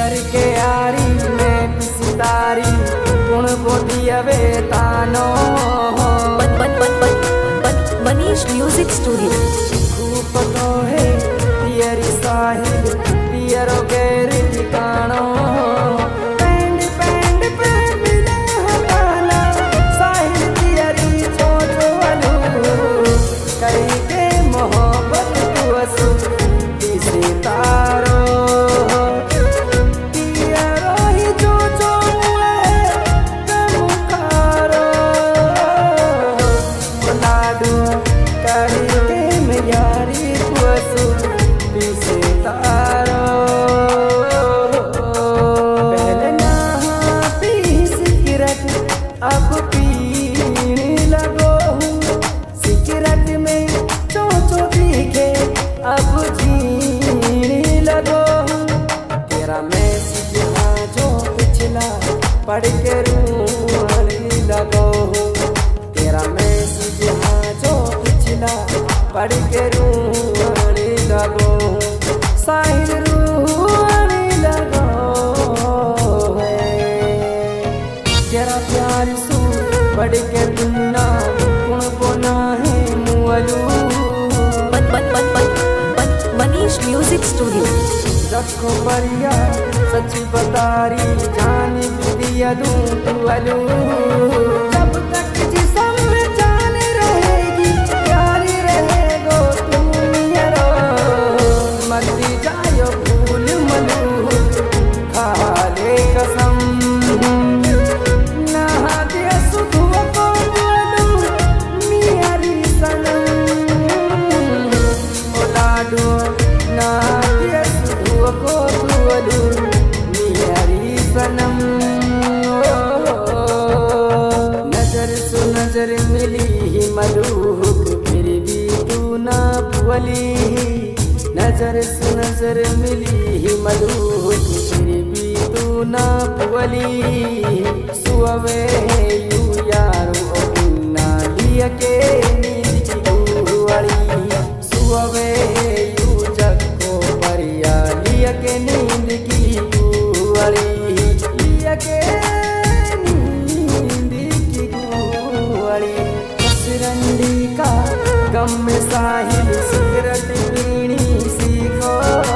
करके आरी में सितारी गुण बोधियवे तानो मनीष म्यूजिक स्टूडियो। खूब तो है पियरी साहिल पियरो गैर ठिकानो बैंड बैंड पे मिले हमारा साहिल पियरी छोटो अलू कई के मोहब्बत को असू सितारो पियरो ही जो जो कमुकारो लाडू कड़ी के में यारी को असू सितारो पहले ना पी सिगरेट अब पीने लगो सिगरेट में चोचो दिखे अब जीने लगो तेरा मैसेज हाँ जो पिछला पढ़ के रूहानी लगो तेरा मैसेज हाँ जो पिछला पढ़ के रूहानी लगो साहिल रूहानी लगो तेरा प्यार सू पढ़ के दुन्ना गुण बोना है मुअलू मनीष म्यूजिक स्टूडियो। रखो परिया सच्ची बतारी जान भी दिया दूं तू अलू जब तक जिसम में जान रहेगी प्यारी रहेगो तू मेरा मरती जायो भूल मलू खा ले कसम नहा दे सुधु को बोलू मेरी सनम ओ लाडू नहा दे सुधु को बोलू मेरी सनम नजर सु नजर मिली ही मलूक फिर भी तू ना भूली नजर से नजर मिली ही मलूक फिर भी तू ना भूली सुअवे यू यारो बिना लिया के नींद की गुआरी सुअवे यू जगो परिया लिया के नींद की गुआरी लिया के नींद की गुआरी रंडी का गम में साहिल सिगरेट पीनी सीखो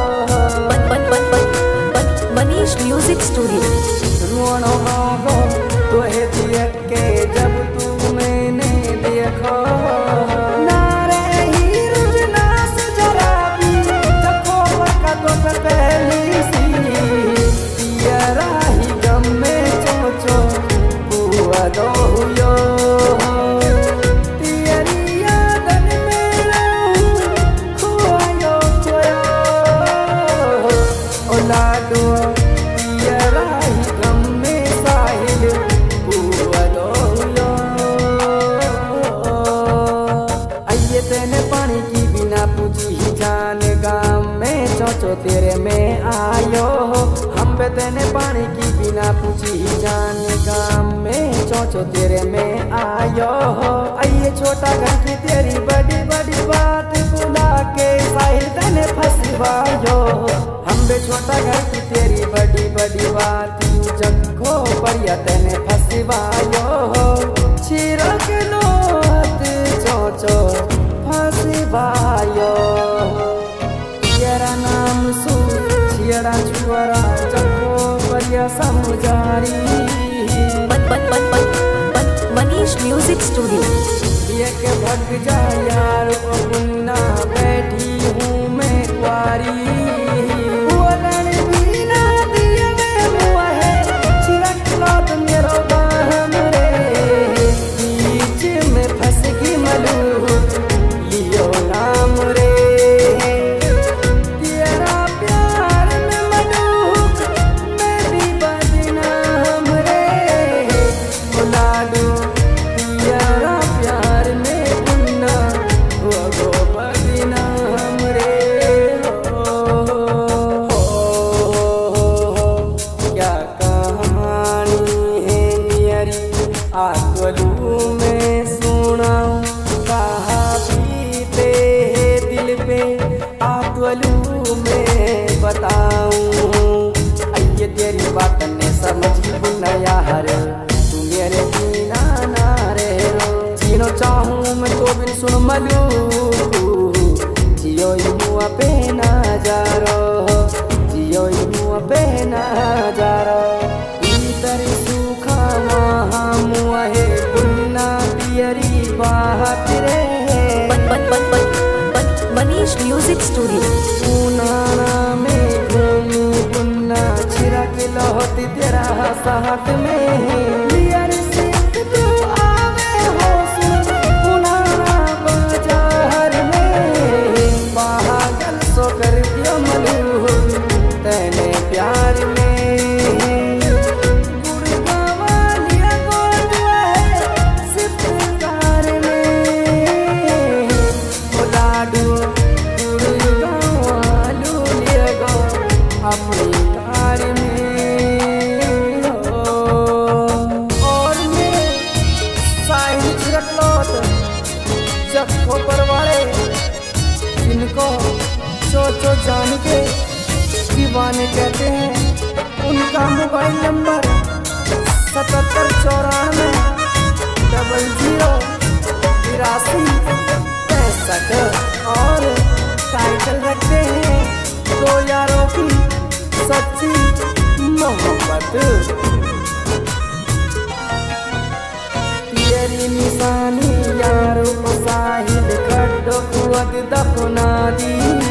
मनीष म्यूजिक स्टूडियो। रोनो मांगो तो है देख के जब तू मैंने देखो ना रही रुजना से जरा भी देखो वक़्तों पे पहली सी यारा ही गम में चोचो बुआ दो हुयो लाडू पियरा ही गम में साहिल बुअलो आइए तेने पानी की बिना पूछी ही जान गाम में चोचो तेरे में आयो हम बे तेने पानी की बिना पूछी ही जान गाम में चोचो तेरे में आयो आइए छोटा घर की तेरी बड़ी बड़ी बात बुला के साहिल तेने फंसवायो बे छोटा घर की तेरी बड़ी बड़ी बात यू जगो बढ़िया तेने फंसवायो छिरा के लोत चोचो फंसवायो तेरा नाम सु छिरा छुअरा जगो बढ़िया समझारी मनीष म्यूजिक स्टूडियो। ये के भग जा यार ओ बुन्ना बैठी हूँ मैं कुआरी साथ में लियर से तू आवे हो सुन पुनारा बाजार में पागल सो कर दियो मलू तेने प्यार में अपनी कार में और मेरे साहिल छिड़कलौत जखो पर वाले जिनको सोचो जान के दीवाने कहते हैं उनका मोबाइल नंबर 7794 00 82 और टाइटल रखते हैं दो यारों की सच्ची मोहब्बत तेरी निशानी यारों को साहिल खड्डो कुआद दफना दी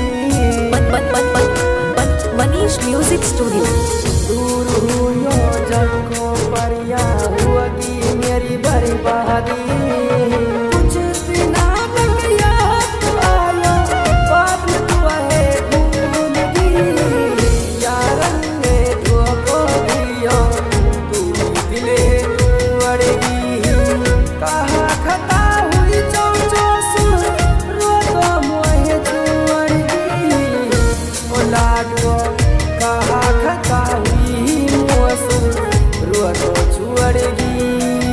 मनीष म्यूजिक स्टूडियो दूर हुई जखो पर या हुआगी मेरी बर्बादी कुछ दिना तक याद आया बाद में तू है भूल गई यारन ने धोखो दियो तू दिले तू अड़ेगी कहा खता हुई जो जो सुन रो तो मोहे तू अड़ेगी ओ लाडो कहा खता हुई मोसु रो तो छुड़ेगी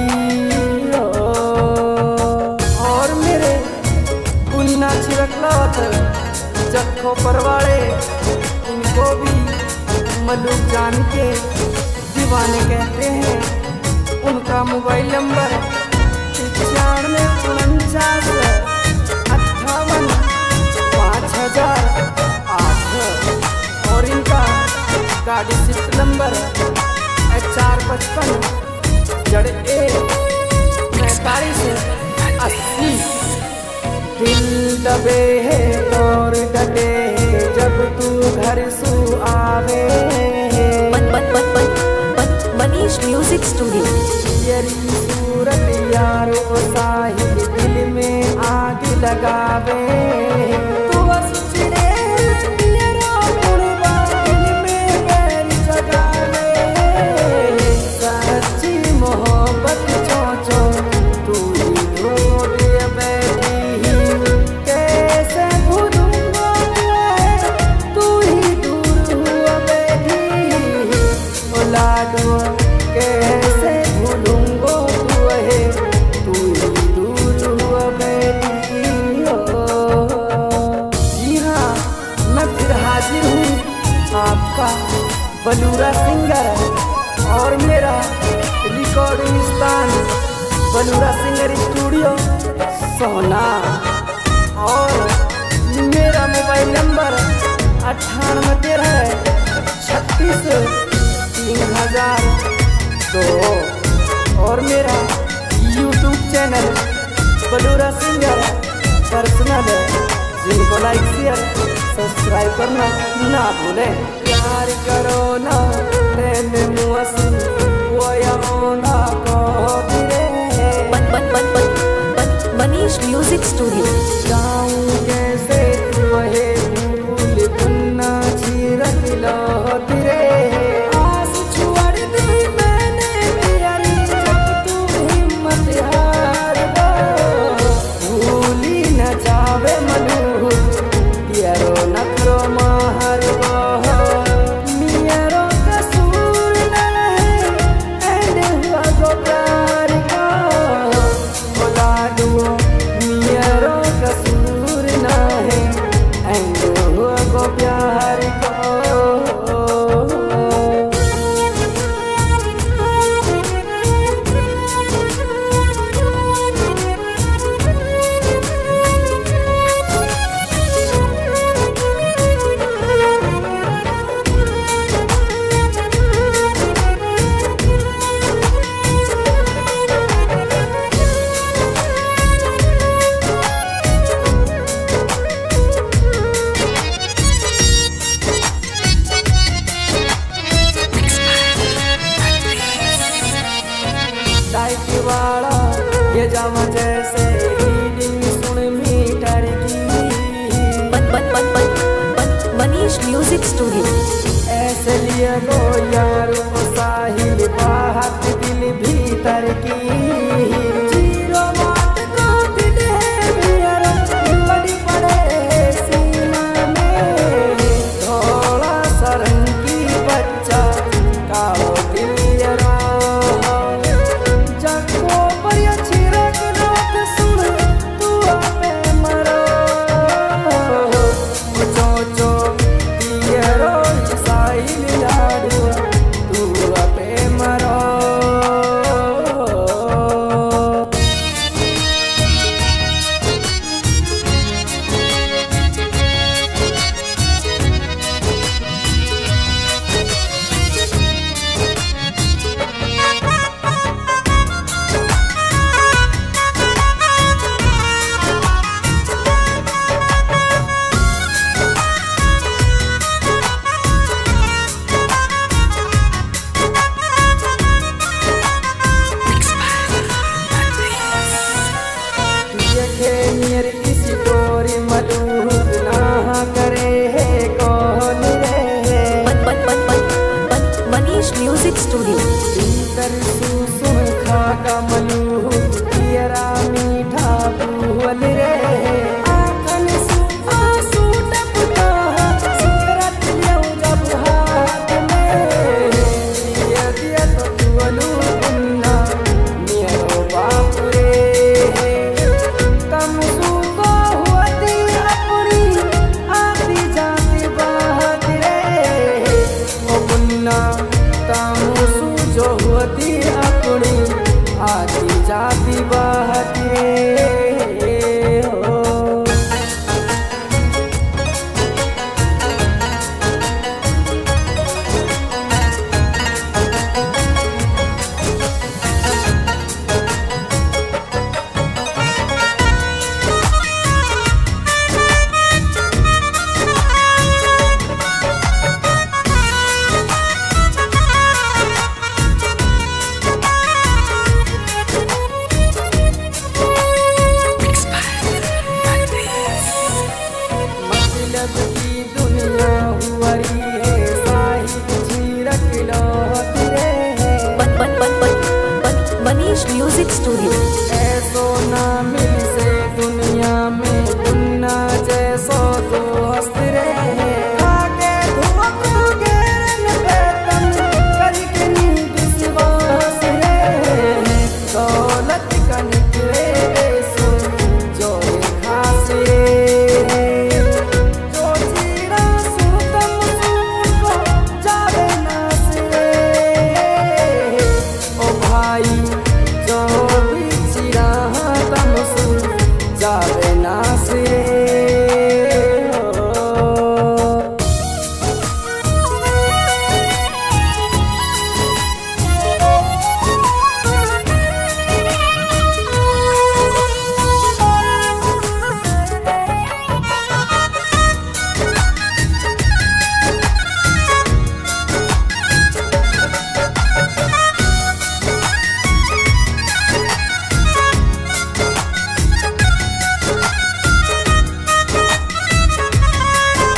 और मेरे कुन्ना छिड़कलौत जखो परवाड़े इनको भी मलूक जान के दीवाने कहते हैं उनका मोबाइल नंबर 9549 58 5008 और इनका गाड़ी शिफ्ट नंबर HR55 ZA 4580 दिल दबे है और डटे है जब तू घर सु आवे मनीष म्यूजिक स्टूडियो तेरी सूरत यारो साहिल दिल में आग लगावे तू बस चिड़े तेरा मुड़वा दिल में बैर जगावे सच्ची मोहब्बत चोचो तू ही ढूंढ बैठी कैसे भूलूंगा तू ही दूर हुआ बैठी ओ लाडो कैसे भूलूंगा तू ही दूर हुआ बैठी जी हाँ मैं फिर हाजिर हूँ आपका बलूरा सिंगर और मेरा रिकॉर्डिंग स्थान बलूरा सिंगर स्टूडियो सोना और मेरा मोबाइल नंबर 9813 36 3002 और मेरा YouTube channel Balura singer personal जिनको लाइक शेयर सब्सक्राइब करना ना भूलें प्यार करो ना तेने मुआसी वो याना को दिरे मनीष म्यूजिक स्टूडियो जाऊं कैसे तुहे भूल पुन्ना छिरक लो तेरे आस छुड़ दी मैंने तेरी जब तू हिम्मत हार गो भूली न जावे मनु तेरो नखरो माहर गो मेरो कसूर न रहे एंड हुआ गो प्यार का ओ लाडो मेरो कसूर जावा जैसे रीडिंग सुन मीटर की। Manish music studio. ऐसे लिए लो यार वो साहिल बात दिल भीतर की। जीरो बात का दिल है मेरा बड़ी पड़े सीना में। थोड़ा सरंगी बच्चा कालो दिल यारो जगो पर अच्छी रखनात सुन तू आपे मरो। चो दियरो साहिल यारो तू आपे मरो। मेरे किसी गोरी मधुर ना करे है कौन रे। Manish music studio. भीतर सुन खा का मलू तेरा मीठा भूल रे। आंखन आंसू टपका सिगरेट लियो जब हाथ में। दिया तो तुअलू बुन्ना मेरो बाप रे। कम सुबह होती अपनी आती जाती बात रे। ओ बुन्ना कम जो होती अपनी आती जाती बात रे।